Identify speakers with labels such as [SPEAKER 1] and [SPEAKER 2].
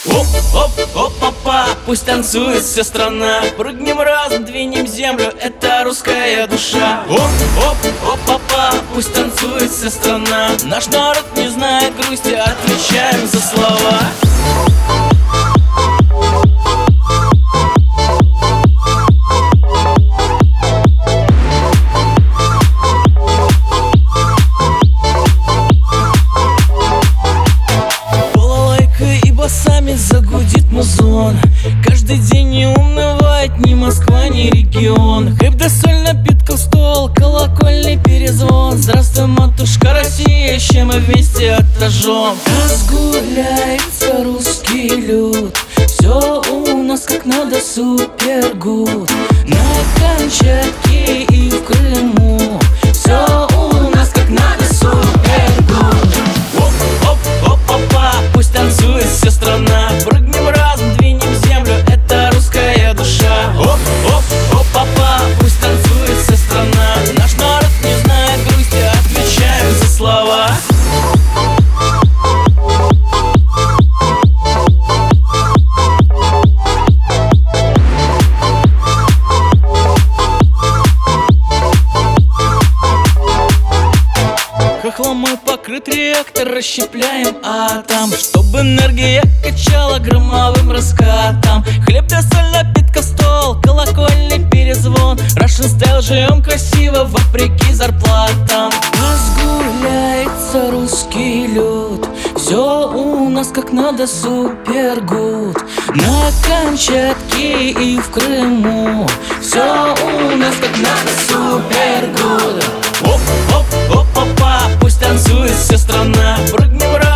[SPEAKER 1] Оп, оп, оп, папа, пусть танцует вся страна. Прыгнем разом, двинем землю, это русская душа. Оп, оп, оп, папа, пусть танцует вся страна. Наш народ не знает грусти, отвечаем за слова. Загудит музон. Каждый день не унывает ни Москва, ни регион. Хлеб да соль, напитков стол, колокольный перезвон. Здравствуй, матушка Россия, чем мы вместе отожжем. Разгуляется русский люд, все у нас как надо супергуд. На Камчатке и в Крыму все у нас как надо супергуд. Оп, оп, оп, папа, пусть танцует вся страна. Прыгнем разом, двинем землю, это русская душа. Оп, оп, оп, папа, пусть танцует вся страна. Наш народ не знает грусти, отвечаем за слова. Хохломой покрыт реактор, расщепляем атом, чтобы энергия качала громовым раскатом. Хлеб да соль, напитков стол, колокольный перезвон. Russian Style, живем красиво, вопреки зарплатам. Разгуляется русский люд, все у нас как надо супергуд. На Камчатке и в Крыму все у нас как надо супергуд. Оп, оп, оп, папа, пусть танцует вся страна. Прыгнем